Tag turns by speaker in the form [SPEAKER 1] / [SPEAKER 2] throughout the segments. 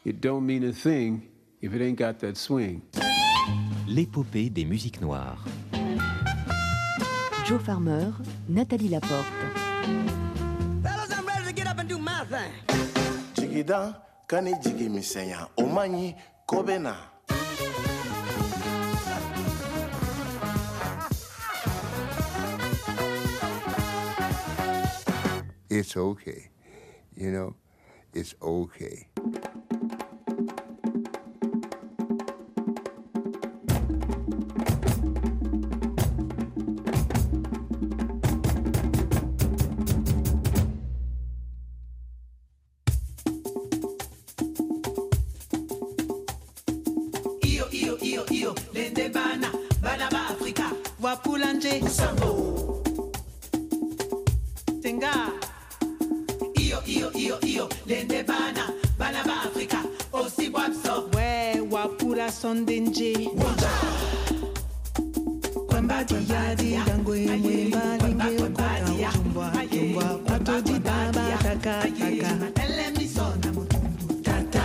[SPEAKER 1] it don't mean a thing if it ain't got that swing.
[SPEAKER 2] L'épopée des musiques noires.
[SPEAKER 3] Joe Farmer, Nathalie Laporte.
[SPEAKER 4] Fellas, I'm ready to get up and do my thing.
[SPEAKER 5] Jigida kani jigi misenya omanyi kobena.
[SPEAKER 6] It's okay, you know, it's okay.
[SPEAKER 4] Iyo, lende bana ba Afrika. Wapulanje, sambo. Tenga. Iyo, lende bana ba Afrika. Osi wapso. We, wapula sondenje. Wanda. Kwamba tiyadi, dangwe mwemba, linge ukota utumbwa. Pato jitaba, taka. Elemi sona mutumbu, tata.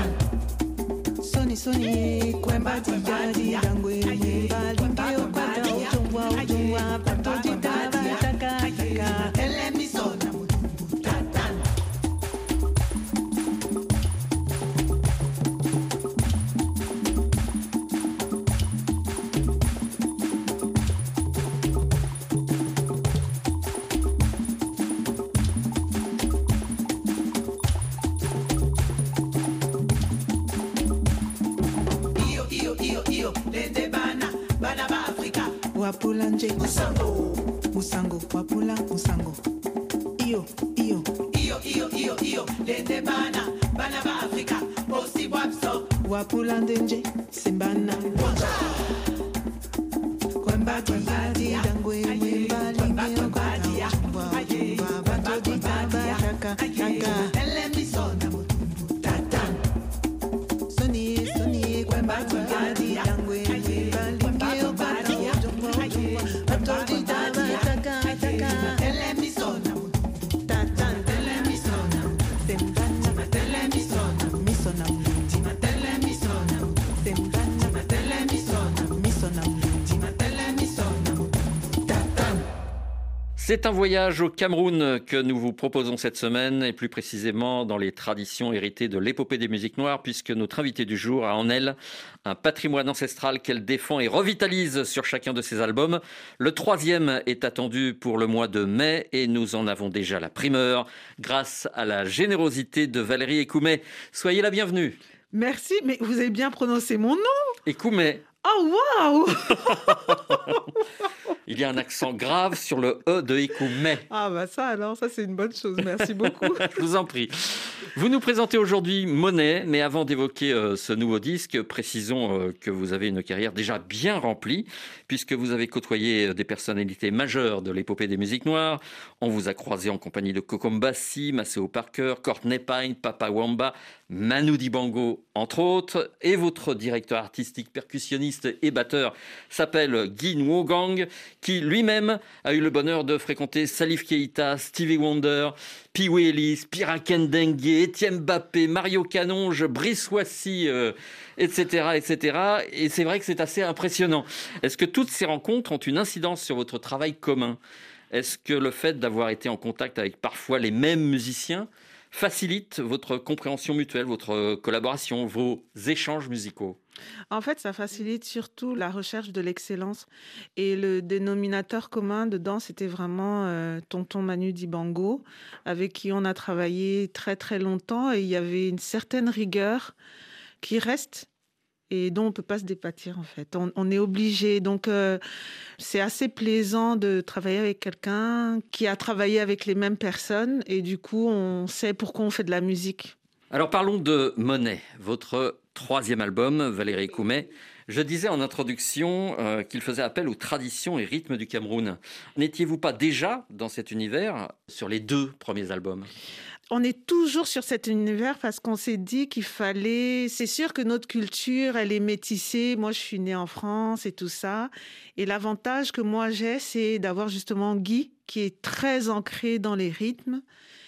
[SPEAKER 4] Soni, kwamba tiyadi, dangwe mwemba, linge ukota utumbwa. Pato jitaba, taka. Elemi sona mutumbu, tata. Iyo, lende bana ba Afrika. Wapulanje, musango, wapula, musango. Iyo, lende bana ba Afrika. Osi wapso. Wapulandenje, simbana. Kwamba tiyadi, dangwe mwemba, linge ukota utumbwa. Pato jitaba, taka. Elemi sona mutumbu, tata. Soni, kwamba tiyadi, dangwe mwemba, linge ukota utumbwa. Pato jitaba, taka. Elemi sona mutumbu, tata. Elemi sona, sembana. Elemi sona, misona mluti. Elemi sona, sembana. Elemi sona, misona mluti. Elemi sona mutumbu, tata.
[SPEAKER 7] C'est un voyage au Cameroun que nous vous proposons cette semaine, et plus précisément dans les traditions héritées de l'épopée des musiques noires, puisque notre invitée du jour a en elle un patrimoine ancestral qu'elle défend et revitalise sur chacun de ses albums. Le 3e est attendu pour le mois de mai, et nous en avons déjà la primeur grâce à la générosité de Valérie Écoumé. Soyez la bienvenue.
[SPEAKER 8] Merci, mais vous avez bien prononcé mon nom.
[SPEAKER 7] Écoumé.
[SPEAKER 8] Oh, waouh.
[SPEAKER 7] Il y a un accent grave sur le E de Écoumé.
[SPEAKER 8] Ah bah ça alors, ça c'est une bonne chose, merci beaucoup.
[SPEAKER 7] Je vous en prie. Vous nous présentez aujourd'hui Monet, mais avant d'évoquer ce nouveau disque, précisons que vous avez une carrière déjà bien remplie, puisque vous avez côtoyé des personnalités majeures de l'épopée des musiques noires. On vous a croisé en compagnie de Kokombassi, Maceo Parker, Courtney Pine, Papa Wamba, Manu Dibango, entre autres. Et votre directeur artistique, percussionniste et batteur s'appelle Guy Nwogang, qui lui-même a eu le bonheur de fréquenter Salif Keïta, Stevie Wonder, Pee Wee Ellis, Piraken Dengue, Etienne Mbappé, Mario Canonge, Brice Wassi, etc. Et c'est vrai que c'est assez impressionnant. Est-ce que toutes ces rencontres ont une incidence sur votre travail commun ? Est-ce que le fait d'avoir été en contact avec parfois les mêmes musiciens facilite votre compréhension mutuelle, votre collaboration, vos échanges musicaux ?
[SPEAKER 8] En fait, ça facilite surtout la recherche de l'excellence. Et le dénominateur commun dedans, c'était vraiment tonton Manu Dibango, avec qui on a travaillé très très longtemps. Et il y avait une certaine rigueur qui reste et dont on ne peut pas se départir en fait. On est obligé. Donc, c'est assez plaisant de travailler avec quelqu'un qui a travaillé avec les mêmes personnes. Et du coup, on sait pourquoi on fait de la musique.
[SPEAKER 7] Alors parlons de Monet, votre 3e album, Valérie Écoumé. Je disais en introduction qu'il faisait appel aux traditions et rythmes du Cameroun. N'étiez-vous pas déjà dans cet univers sur les 2 premiers albums ?
[SPEAKER 8] On est toujours sur cet univers parce qu'on s'est dit qu'il fallait... C'est sûr que notre culture, elle est métissée. Moi, je suis née en France et tout ça. Et l'avantage que moi j'ai, c'est d'avoir justement Guy, qui est très ancré dans les rythmes.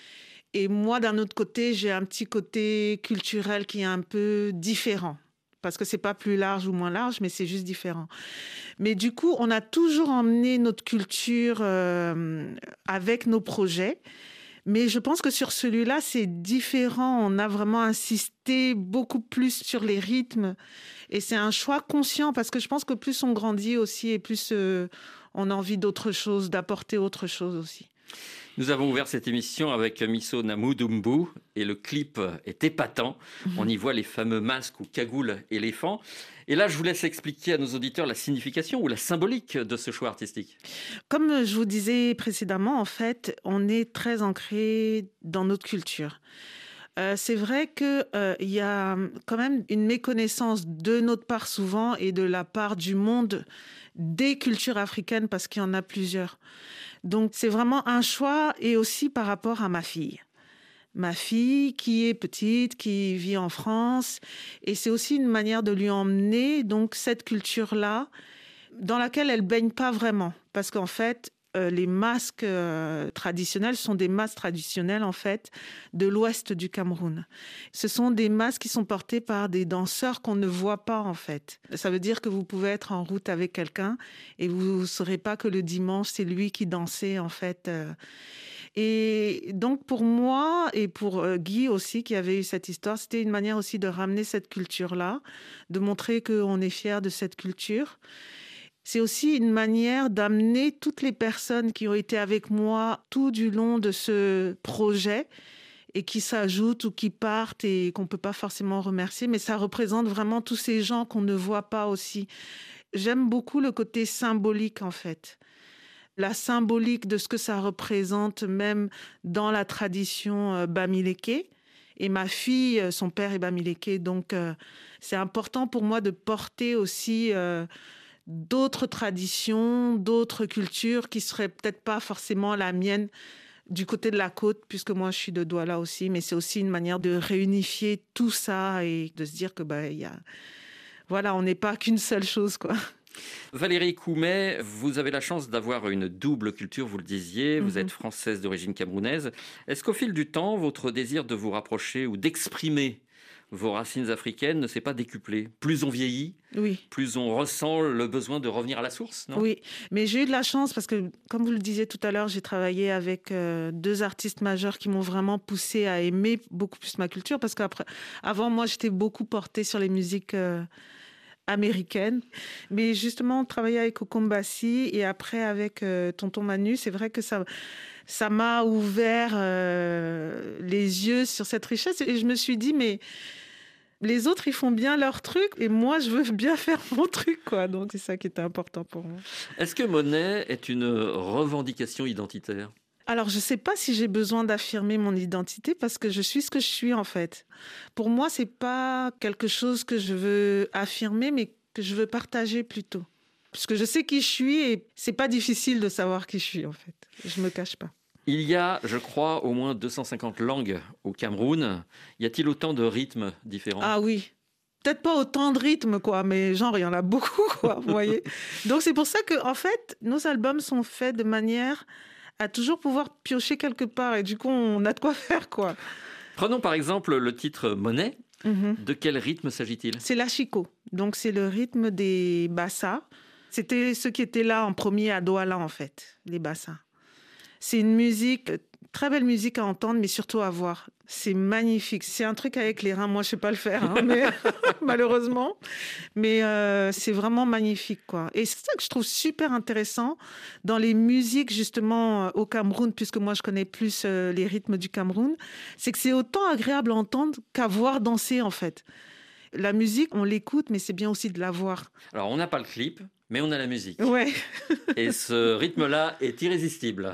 [SPEAKER 8] Et moi, d'un autre côté, j'ai un petit côté culturel qui est un peu différent. Parce que c'est pas plus large ou moins large, mais c'est juste différent. Mais du coup, on a toujours emmené notre culture avec nos projets. Mais je pense que sur celui-là, c'est différent. On a vraiment insisté beaucoup plus sur les rythmes. Et c'est un choix conscient parce que je pense que plus on grandit aussi et plus on a envie d'autre chose, d'apporter autre chose aussi.
[SPEAKER 7] Nous avons ouvert cette émission avec Misso Namudumbu et le clip est épatant. On y voit les fameux masques ou cagoules éléphants. Et là, je vous laisse expliquer à nos auditeurs la signification ou la symbolique de ce choix artistique.
[SPEAKER 8] Comme je vous disais précédemment, en fait, on est très ancré dans notre culture. C'est vrai qu'il y a quand même une méconnaissance de notre part souvent et de la part du monde des cultures africaines parce qu'il y en a plusieurs. Donc, c'est vraiment un choix et aussi par rapport à ma fille. Ma fille qui est petite, qui vit en France. Et c'est aussi une manière de lui emmener donc, cette culture-là dans laquelle elle ne baigne pas vraiment. Parce qu'en fait, les masques traditionnels sont des masques traditionnels en fait de l'ouest du Cameroun. Ce sont des masques qui sont portés par des danseurs qu'on ne voit pas en fait. Ça veut dire que vous pouvez être en route avec quelqu'un et vous ne saurez pas que le dimanche c'est lui qui dansait en fait. Et donc pour moi et pour Guy aussi qui avait eu cette histoire, c'était une manière aussi de ramener cette culture-là, de montrer qu'on est fiers de cette culture. C'est aussi une manière d'amener toutes les personnes qui ont été avec moi tout du long de ce projet et qui s'ajoutent ou qui partent et qu'on ne peut pas forcément remercier, mais ça représente vraiment tous ces gens qu'on ne voit pas aussi. J'aime beaucoup le côté symbolique en fait. La symbolique de ce que ça représente même dans la tradition Bamileke. Et ma fille, son père est Bamileke, donc c'est important pour moi de porter aussi... d'autres traditions, d'autres cultures qui seraient peut-être pas forcément la mienne du côté de la côte, puisque moi je suis de Douala aussi, mais c'est aussi une manière de réunifier tout ça et de se dire que voilà, on n'est pas qu'une seule chose, quoi.
[SPEAKER 7] Valérie Koumet, vous avez la chance d'avoir une double culture, vous le disiez, vous êtes française d'origine camerounaise. Est-ce qu'au fil du temps, votre désir de vous rapprocher ou d'exprimer vos racines africaines ne s'est pas décuplé? Plus on vieillit,
[SPEAKER 8] oui.
[SPEAKER 7] Plus on ressent le besoin de revenir à la source, non? Oui,
[SPEAKER 8] mais j'ai eu de la chance parce que, comme vous le disiez tout à l'heure, j'ai travaillé avec deux artistes majeurs qui m'ont vraiment poussée à aimer beaucoup plus ma culture parce qu'avant, moi, j'étais beaucoup portée sur les musiques américaines. Mais justement, travailler avec Okombassi et après avec Tonton Manu, c'est vrai que ça m'a ouvert les yeux sur cette richesse et je me suis dit, mais les autres, ils font bien leur truc et moi, je veux bien faire mon truc, quoi. Donc, c'est ça qui était important pour moi.
[SPEAKER 7] Est-ce que Monet est une revendication identitaire?
[SPEAKER 8] Alors, je ne sais pas si j'ai besoin d'affirmer mon identité parce que je suis ce que je suis, en fait. Pour moi, ce n'est pas quelque chose que je veux affirmer, mais que je veux partager plutôt. Parce que je sais qui je suis et ce n'est pas difficile de savoir qui je suis, en fait. Je ne me cache pas.
[SPEAKER 7] Il y a, je crois, au moins 250 langues au Cameroun. Y a-t-il autant de rythmes différents?
[SPEAKER 8] Ah oui, peut-être pas autant de rythmes, quoi, mais genre, il y en a beaucoup, quoi, vous voyez. Donc, c'est pour ça que, en fait, nos albums sont faits de manière à toujours pouvoir piocher quelque part. Et du coup, on a de quoi faire, quoi.
[SPEAKER 7] Prenons par exemple le titre Monet. De quel rythme s'agit-il?
[SPEAKER 8] C'est l'achiko. Donc, c'est le rythme des bassas. C'était ceux qui étaient là en premier à Douala, en fait, les bassas. C'est une musique, très belle musique à entendre, mais surtout à voir. C'est magnifique. C'est un truc avec les reins. Moi, je ne sais pas le faire, hein, mais malheureusement. Mais c'est vraiment magnifique, quoi. Et c'est ça que je trouve super intéressant dans les musiques, justement, au Cameroun, puisque moi, je connais plus les rythmes du Cameroun. C'est que c'est autant agréable à entendre qu'à voir danser, en fait. La musique, on l'écoute, mais c'est bien aussi de la voir.
[SPEAKER 7] Alors, on n'a pas le clip, mais on a la musique.
[SPEAKER 8] Ouais.
[SPEAKER 7] Et ce rythme-là est irrésistible.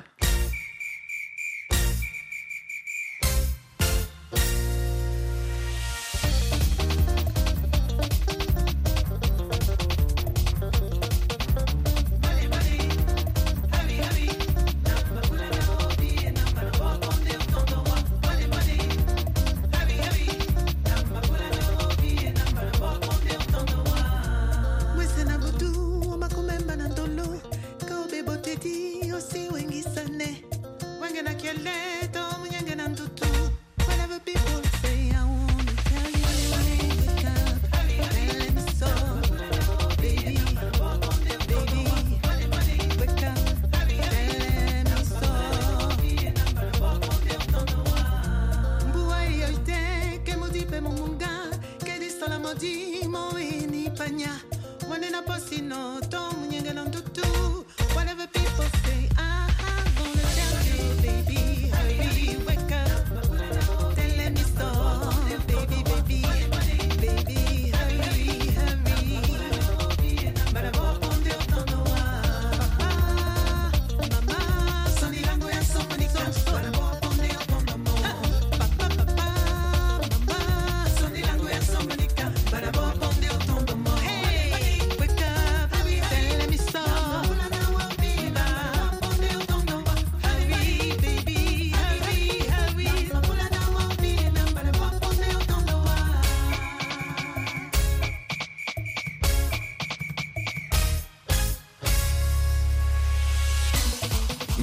[SPEAKER 4] Osi wengi sana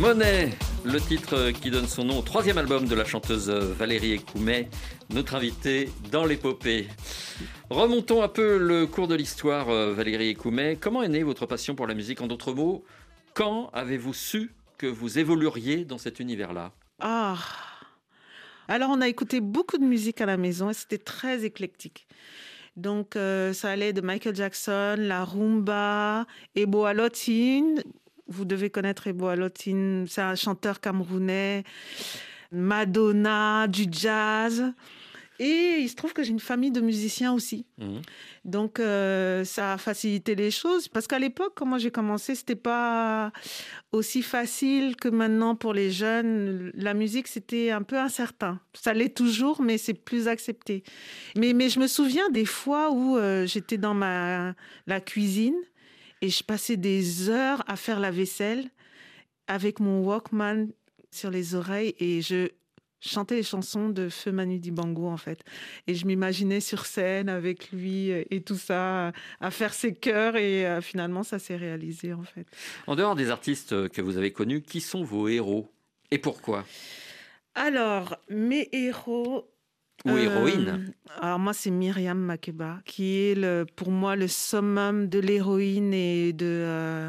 [SPEAKER 7] Monet, le titre qui donne son nom au 3e album de la chanteuse Valérie Écoumet, notre invitée dans l'épopée. Remontons un peu le cours de l'histoire, Valérie Écoumet. Comment est née votre passion pour la musique? En d'autres mots, quand avez-vous su que vous évolueriez dans cet univers-là?
[SPEAKER 8] Alors, on a écouté beaucoup de musique à la maison et c'était très éclectique. Donc, ça allait de Michael Jackson, la rumba, Ebo Alotine. Vous devez connaître Ebo Alotine, c'est un chanteur camerounais, Madonna, du jazz. Et il se trouve que j'ai une famille de musiciens aussi. Donc, ça a facilité les choses. Parce qu'à l'époque, quand moi j'ai commencé, c'était pas aussi facile que maintenant pour les jeunes. La musique, c'était un peu incertain. Ça l'est toujours, mais c'est plus accepté. Mais je me souviens des fois où j'étais dans la cuisine et je passais des heures à faire la vaisselle avec mon Walkman sur les oreilles et je chantais les chansons de Feu Manu Dibango, en fait. Et je m'imaginais sur scène avec lui et tout ça, à faire ses chœurs. Et finalement, ça s'est réalisé, en fait.
[SPEAKER 7] En dehors des artistes que vous avez connus, qui sont vos héros et pourquoi?
[SPEAKER 8] Alors, mes héros...
[SPEAKER 7] Ou héroïnes?
[SPEAKER 8] Alors moi, c'est Myriam Makeba, qui est pour moi le summum de l'héroïne et de...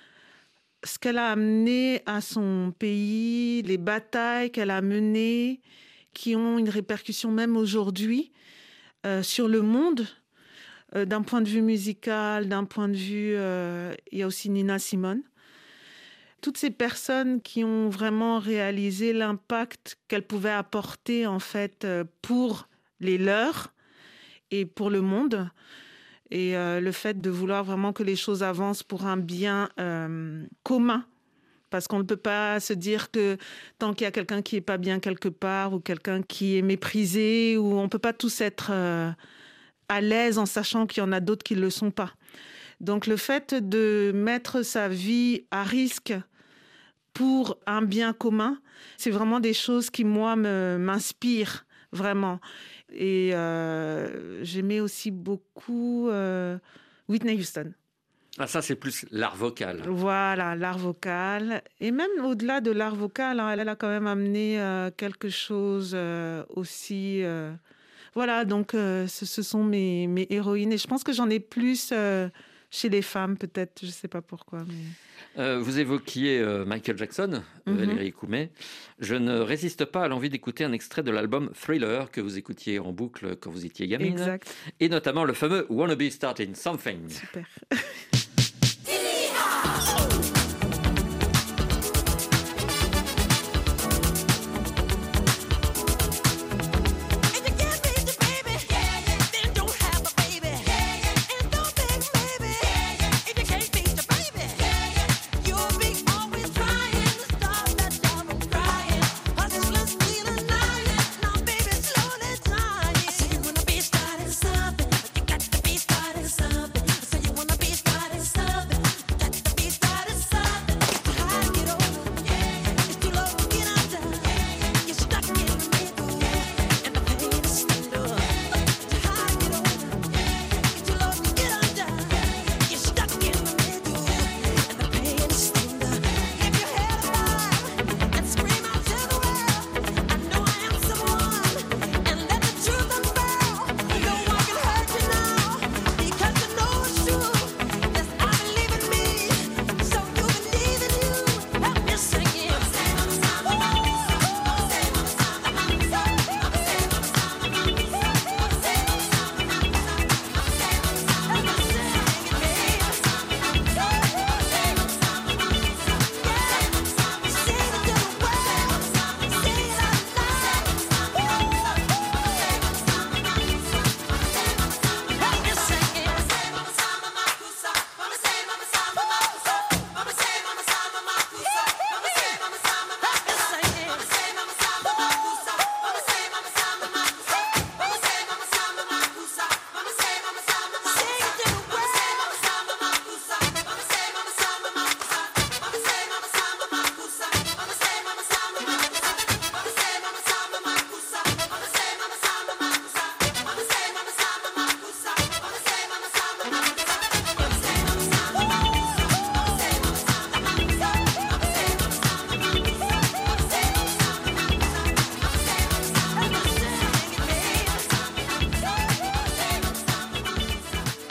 [SPEAKER 8] ce qu'elle a amené à son pays, les batailles qu'elle a menées, qui ont une répercussion même aujourd'hui sur le monde, d'un point de vue musical, d'un point de vue... il y a aussi Nina Simone. Toutes ces personnes qui ont vraiment réalisé l'impact qu'elles pouvaient apporter en fait pour les leurs et pour le monde. Et le fait de vouloir vraiment que les choses avancent pour un bien commun. Parce qu'on ne peut pas se dire que tant qu'il y a quelqu'un qui n'est pas bien quelque part ou quelqu'un qui est méprisé, ou on ne peut pas tous être à l'aise en sachant qu'il y en a d'autres qui ne le sont pas. Donc le fait de mettre sa vie à risque pour un bien commun, c'est vraiment des choses qui, moi, m'inspirent vraiment. Et j'aimais aussi beaucoup Whitney Houston.
[SPEAKER 7] Ah, ça, c'est plus l'art vocal.
[SPEAKER 8] Voilà, l'art vocal. Et même au-delà de l'art vocal, hein, elle a quand même amené quelque chose aussi... Voilà, donc ce sont mes héroïnes. Et je pense que j'en ai plus chez les femmes, peut-être. Je ne sais pas pourquoi, mais...
[SPEAKER 7] Vous évoquiez Michael Jackson, Valérie Écoumet. Je ne résiste pas à l'envie d'écouter un extrait de l'album Thriller que vous écoutiez en boucle quand vous étiez gamine.
[SPEAKER 8] Exact.
[SPEAKER 7] Et notamment le fameux Wanna Be Starting Something.
[SPEAKER 8] Super.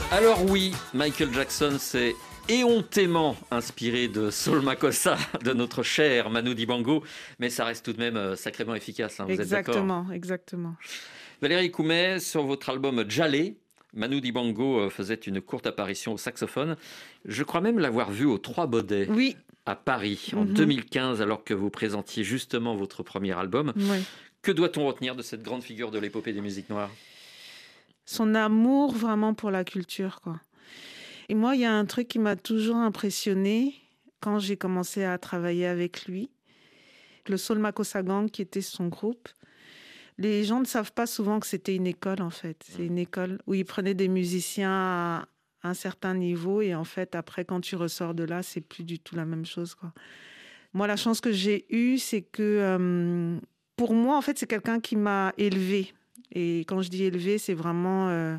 [SPEAKER 7] Alors oui, Michael Jackson s'est éhontément inspiré de Saul Makossa, de notre cher Manu Dibango, mais ça reste tout de même sacrément efficace, hein, vous êtes d'accord ?
[SPEAKER 8] Exactement.
[SPEAKER 7] Valérie Coumet, sur votre album Djalé, Manu Dibango faisait une courte apparition au saxophone. Je crois même l'avoir vu aux Trois Baudets
[SPEAKER 8] Oui.
[SPEAKER 7] à Paris en 2015, alors que vous présentiez justement votre premier album.
[SPEAKER 8] Oui.
[SPEAKER 7] Que doit-on retenir de cette grande figure de l'épopée des musiques noires ?
[SPEAKER 8] Son amour vraiment pour la culture, quoi. Et moi, il y a un truc qui m'a toujours impressionnée quand j'ai commencé à travailler avec lui. Le Saul Makossa Gang, qui était son groupe. Les gens ne savent pas souvent que c'était une école, en fait. C'est une école où ils prenaient des musiciens à un certain niveau. Et en fait, après, quand tu ressors de là, c'est plus du tout la même chose, quoi. Moi, la chance que j'ai eue, c'est que pour moi, en fait, c'est quelqu'un qui m'a élevée. Et quand je dis élevée, c'est vraiment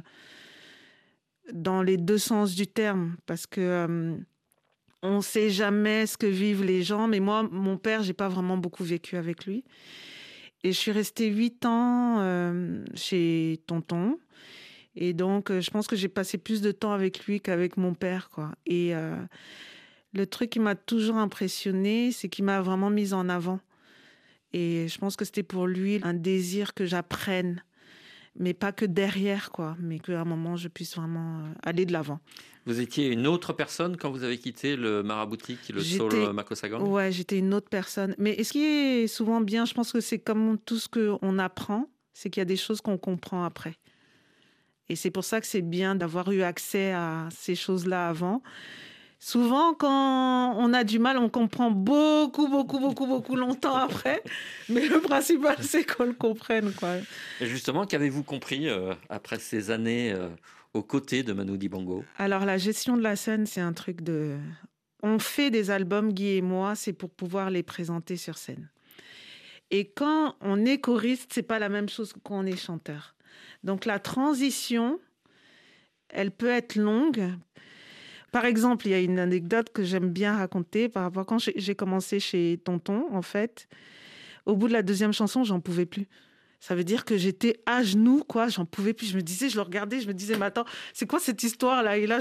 [SPEAKER 8] dans les deux sens du terme. Parce que on ne sait jamais ce que vivent les gens. Mais moi, mon père, je n'ai pas vraiment beaucoup vécu avec lui. Et je suis restée 8 ans chez tonton. Et donc, je pense que j'ai passé plus de temps avec lui qu'avec mon père, quoi. Et le truc qui m'a toujours impressionnée, c'est qu'il m'a vraiment mise en avant. Et je pense que c'était pour lui un désir que j'apprenne. Mais pas que derrière, quoi. Mais qu'à un moment, je puisse vraiment aller de l'avant.
[SPEAKER 7] Vous étiez une autre personne quand vous avez quitté le maraboutique, le Saul Makossa Gang ?
[SPEAKER 8] Ouais, j'étais une autre personne. Mais ce qui est souvent bien, je pense que c'est comme tout ce qu'on apprend, c'est qu'il y a des choses qu'on comprend après. Et c'est pour ça que c'est bien d'avoir eu accès à ces choses-là avant. Souvent, quand on a du mal, on comprend beaucoup longtemps après. Mais le principal, c'est qu'on le comprenne, quoi.
[SPEAKER 7] Et justement, qu'avez-vous compris après ces années aux côtés de Manu Dibango ?
[SPEAKER 8] Alors, la gestion de la scène, c'est un truc de... On fait des albums, Guy et moi, c'est pour pouvoir les présenter sur scène. Et quand on est choriste, c'est pas la même chose que quand on est chanteur. Donc, la transition, elle peut être longue. Par exemple, il y a une anecdote que j'aime bien raconter par rapport à quand j'ai commencé chez tonton, en fait. Au bout de la deuxième chanson, j'en pouvais plus. Ça veut dire que j'étais à genoux, quoi. J'en pouvais plus. Je me disais, je le regardais, je me disais, mais attends, c'est quoi cette histoire-là ? Il a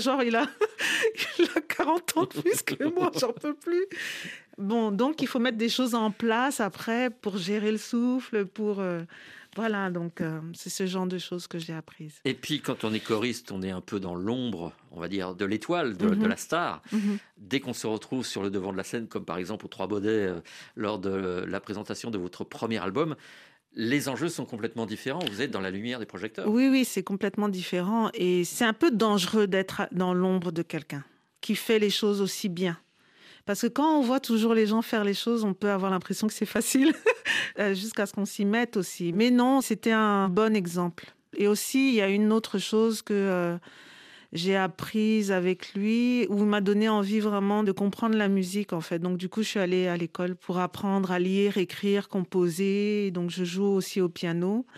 [SPEAKER 8] 40 ans de plus que moi, j'en peux plus. Bon, donc il faut mettre des choses en place après pour gérer le souffle, pour... Voilà, donc c'est ce genre de choses que j'ai apprises.
[SPEAKER 7] Et puis, quand on est choriste, on est un peu dans l'ombre, on va dire, de l'étoile, de la star. Dès qu'on se retrouve sur le devant de la scène, comme par exemple aux Trois Baudets, lors de la présentation de votre premier album, les enjeux sont complètement différents. Vous êtes dans la lumière des projecteurs.
[SPEAKER 8] Oui, c'est complètement différent. Et c'est un peu dangereux d'être dans l'ombre de quelqu'un qui fait les choses aussi bien. Parce que quand on voit toujours les gens faire les choses, on peut avoir l'impression que c'est facile, jusqu'à ce qu'on s'y mette aussi. Mais non, c'était un bon exemple. Et aussi, il y a une autre chose que j'ai apprise avec lui, où il m'a donné envie vraiment de comprendre la musique, en fait. Donc, du coup, je suis allée à l'école pour apprendre à lire, écrire, composer. Donc, je joue aussi au piano.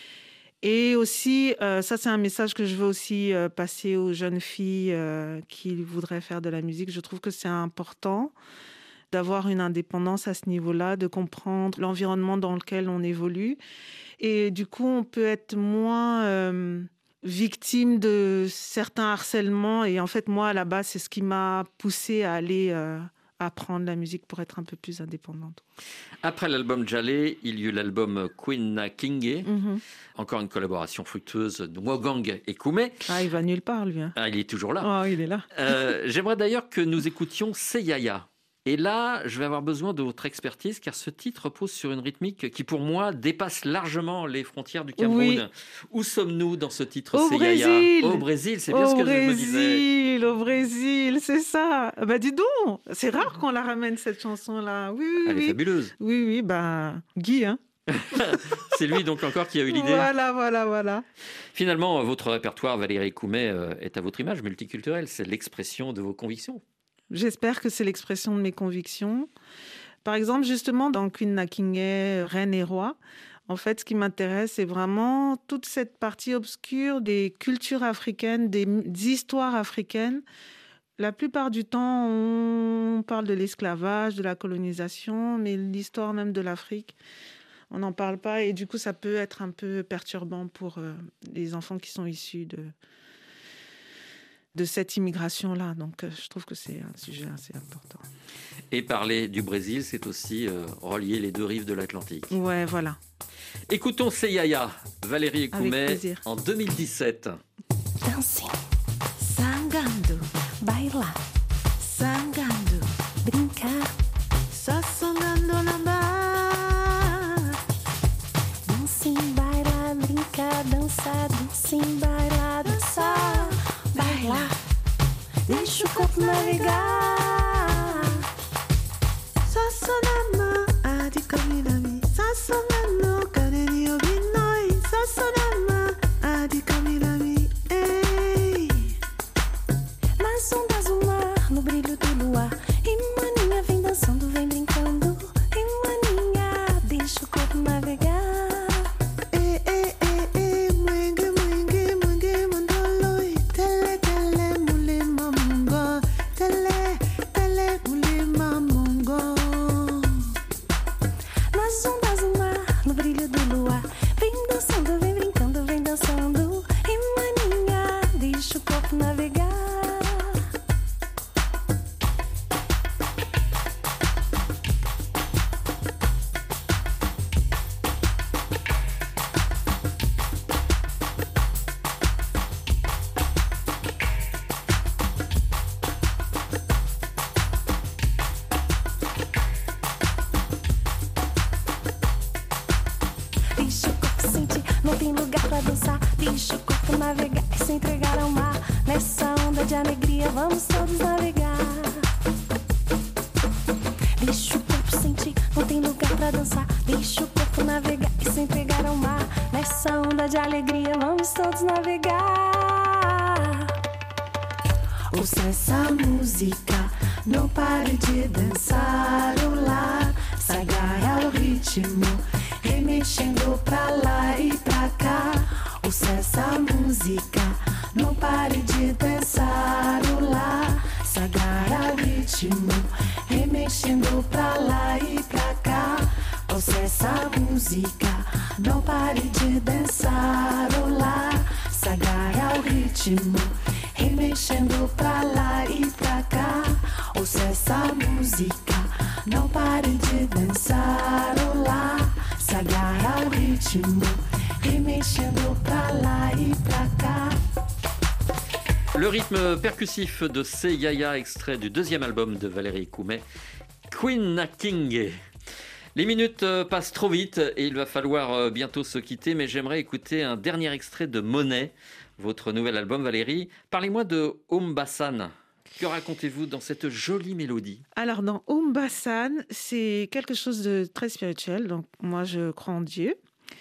[SPEAKER 8] Et aussi, ça c'est un message que je veux aussi passer aux jeunes filles qui voudraient faire de la musique. Je trouve que c'est important d'avoir une indépendance à ce niveau-là, de comprendre l'environnement dans lequel on évolue. Et du coup, on peut être moins victime de certains harcèlements. Et en fait, moi, à la base, c'est ce qui m'a poussée à aller apprendre la musique pour être un peu plus indépendante.
[SPEAKER 7] Après l'album Djalé, il y eut l'album Queen na Kingue. Encore une collaboration fructueuse de Mwogang et Koumé.
[SPEAKER 8] Ah, il va nulle part, lui. Hein.
[SPEAKER 7] Ah, il est toujours là.
[SPEAKER 8] Oh, il est là.
[SPEAKER 7] J'aimerais d'ailleurs que nous écoutions C'est Yaya. Et là, je vais avoir besoin de votre expertise, car ce titre repose sur une rythmique qui, pour moi, dépasse largement les frontières du Cameroun. Oui. Où sommes-nous dans ce titre C'est Yaya ? Au Brésil, c'est bien ce que je me disais.
[SPEAKER 8] Au Brésil, c'est ça. Bah dis donc, c'est rare qu'on la ramène, cette chanson-là. Oui,
[SPEAKER 7] Elle est fabuleuse.
[SPEAKER 8] Oui, Guy, hein.
[SPEAKER 7] C'est lui donc encore qui a eu l'idée.
[SPEAKER 8] Voilà.
[SPEAKER 7] Finalement, votre répertoire, Valérie Coumet, est à votre image multiculturelle. C'est l'expression de vos convictions.
[SPEAKER 8] J'espère que c'est l'expression de mes convictions. Par exemple, justement, dans Queen na Kingue, Reine et Roi, en fait, ce qui m'intéresse, c'est vraiment toute cette partie obscure des cultures africaines, des histoires africaines. La plupart du temps, on parle de l'esclavage, de la colonisation, mais l'histoire même de l'Afrique, on n'en parle pas. Et du coup, ça peut être un peu perturbant pour les enfants qui sont issus de cette immigration-là. Donc, je trouve que c'est un sujet assez important.
[SPEAKER 7] Et parler du Brésil, c'est aussi relier les deux rives de l'Atlantique.
[SPEAKER 8] Ouais, voilà.
[SPEAKER 7] Écoutons Seyaya, Valérie
[SPEAKER 8] Avec
[SPEAKER 7] Ekoumet,
[SPEAKER 8] plaisir.
[SPEAKER 7] en 2017.
[SPEAKER 3] Dancing, sangando, bailar, sangando, brincar,
[SPEAKER 4] Sazonando la mar.
[SPEAKER 3] dancing, bailar, brincar, dançar, dancing, bailar, dançar, bailar, deixa o corpo navegar.
[SPEAKER 4] Sazonama adi kaminami. Sazonano kaneni obinoi. Sazonama adi kaminami. Ei.
[SPEAKER 3] Nas ondas do mar, no brilho do luar, e maninha vem dançando, vem brincando, e maninha deixa o corpo navegar.
[SPEAKER 4] Mwenge mwenge mwenge mandoloi. Tele tele mule mamungo. Tele tele mule mamungo.
[SPEAKER 3] Nas ondas do mar, no brilho do luar, vem dançando, vem brincando, vem dançando, e maninha deixa o corpo navegar. Deixa o corpo sentir, não tem lugar pra dançar. Deixa o corpo navegar e se entregar ao mar. Nessa onda de alegria vamos todos navegar. Deixa o corpo sentir, não tem lugar pra dançar. Deixa o corpo navegar e se entregar ao mar. Nessa onda de alegria vamos todos navegar.
[SPEAKER 4] Ouça essa música, não pare de dançar o lar. Se agarre ao ritmo, remexendo pra lá e pra cá. Ouça essa música, não pare de dançar o lar. Se agarre ao ritmo, remexendo pra lá e pra cá. Ouça essa música, não pare de dançar o lar. Se agarre ao ritmo, remexendo pra lá e pra cá. Ouça essa música, não pare de dançar o lar. Se agarre ao ritmo, remexendo pra lá e pra cá.
[SPEAKER 7] Le rythme percussif de Seyaya, extrait du deuxième album de Valérie Ekoumet, Queen King. Les minutes passent trop vite et il va falloir bientôt se quitter, mais j'aimerais écouter un dernier extrait de Monet, votre nouvel album, Valérie. Parlez-moi de Ombassan. Que racontez-vous dans cette jolie mélodie?
[SPEAKER 8] Alors, dans Ombassan, c'est quelque chose de très spirituel. Donc, moi, je crois en Dieu.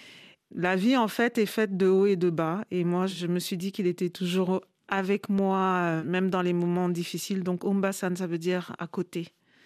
[SPEAKER 8] La vie, en fait, est faite de haut et de bas. Et moi, je me suis dit qu'il était toujours avec moi, même dans les moments difficiles. Donc, Ombassan, ça veut dire à côté.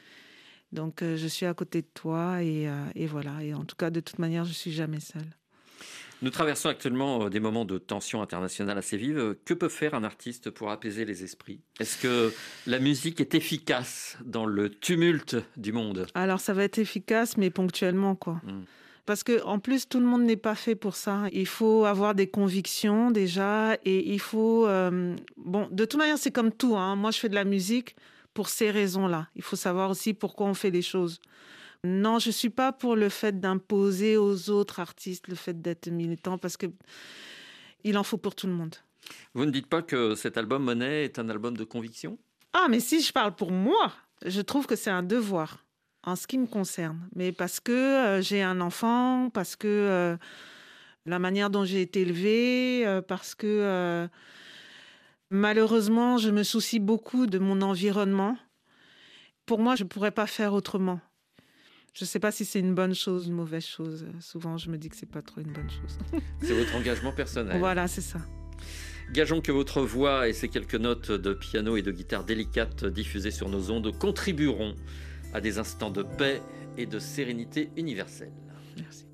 [SPEAKER 8] Donc, je suis à côté de toi et voilà. Et en tout cas, de toute manière, je ne suis jamais seule.
[SPEAKER 7] Nous traversons actuellement des moments de tension internationale assez vive. Que peut faire un artiste pour apaiser les esprits? Est-ce que la musique est efficace dans le tumulte du monde?
[SPEAKER 8] Alors, ça va être efficace, mais ponctuellement, quoi. Parce qu'en plus, tout le monde n'est pas fait pour ça. Il faut avoir des convictions déjà et il faut... Bon, de toute manière, c'est comme tout, hein. Moi, je fais de la musique pour ces raisons-là. Il faut savoir aussi pourquoi on fait les choses. Non, je ne suis pas pour le fait d'imposer aux autres artistes le fait d'être militant parce qu'il en faut pour tout le monde.
[SPEAKER 7] Vous ne dites pas que cet album Monet est un album de conviction?
[SPEAKER 8] Ah, mais si je parle pour moi, je trouve que c'est un devoir en ce qui me concerne. Mais parce que j'ai un enfant, parce que la manière dont j'ai été élevée, parce que malheureusement, je me soucie beaucoup de mon environnement. Pour moi, je ne pourrais pas faire autrement. Je ne sais pas si c'est une bonne chose ou une mauvaise chose. Souvent, je me dis que ce n'est pas trop une bonne chose.
[SPEAKER 7] C'est votre engagement personnel.
[SPEAKER 8] Voilà, c'est ça.
[SPEAKER 7] Gageons que votre voix et ces quelques notes de piano et de guitare délicates diffusées sur nos ondes contribueront à des instants de paix et de sérénité universelle.
[SPEAKER 8] Merci.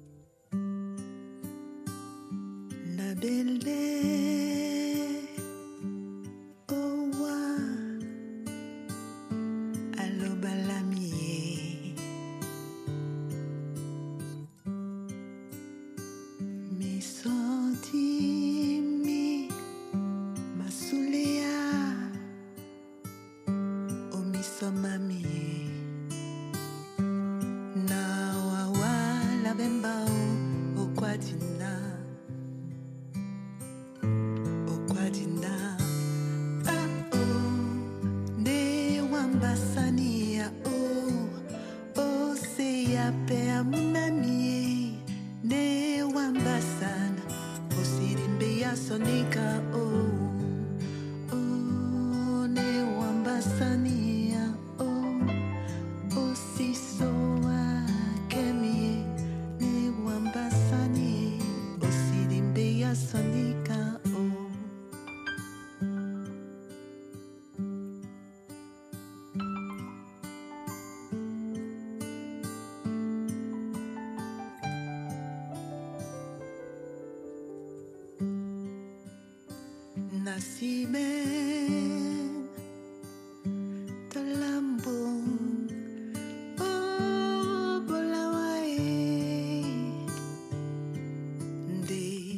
[SPEAKER 4] Mi sentimi, ma sull'ia. Okwadina, Okwadina, ah oh, ne wambasania oh se ya pe amunamie, ne wambasana, osirimbe ya sonika oh ne wambasania oh si soa kemie, ne wambasani, osirimbe ya sonika oh. Nasiben Talambong Oh Bolawae Nde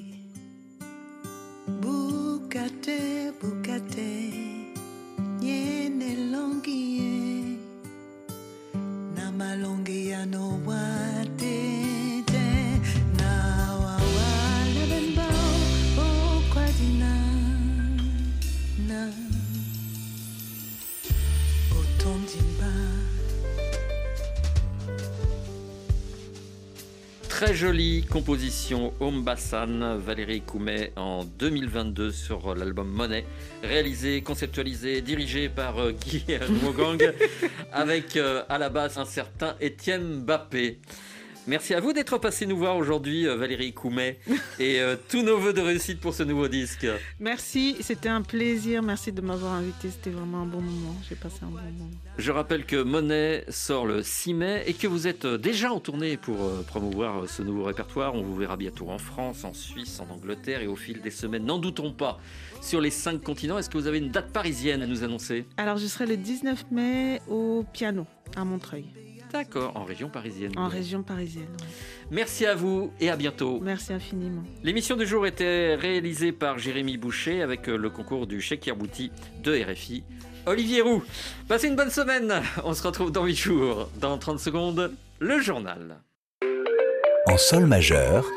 [SPEAKER 4] Bukate Bukate Nyene longie Namalongi ya no wate Na wawala benbao Oh Kwadina Na Otondimba.
[SPEAKER 7] Très jolie composition Ombassan, Valérie Koumet en 2022 sur l'album Monet, réalisé, conceptualisé, dirigé par Guillermo Gang avec à la basse un certain Étienne Mbappé. Merci à vous d'être passé nous voir aujourd'hui, Valérie Koumet, et tous nos vœux de réussite pour ce nouveau disque.
[SPEAKER 8] Merci, c'était un plaisir. Merci de m'avoir invité. C'était vraiment un bon moment. J'ai passé un bon moment.
[SPEAKER 7] Je rappelle que Monet sort le 6 mai et que vous êtes déjà en tournée pour promouvoir ce nouveau répertoire. On vous verra bientôt en France, en Suisse, en Angleterre et au fil des semaines, n'en doutons pas, sur les 5 continents. Est-ce que vous avez une date parisienne à nous annoncer ?
[SPEAKER 8] Alors, je serai le 19 mai au piano à Montreuil.
[SPEAKER 7] D'accord, en région parisienne.
[SPEAKER 8] En région parisienne, oui.
[SPEAKER 7] Merci à vous et à bientôt.
[SPEAKER 8] Merci infiniment.
[SPEAKER 7] L'émission du jour était réalisée par Jérémy Boucher avec le concours du Cheikh Yerbouti de RFI. Olivier Roux, passez une bonne semaine. On se retrouve dans 8 jours. Dans 30 secondes, le journal.
[SPEAKER 2] En sol majeur,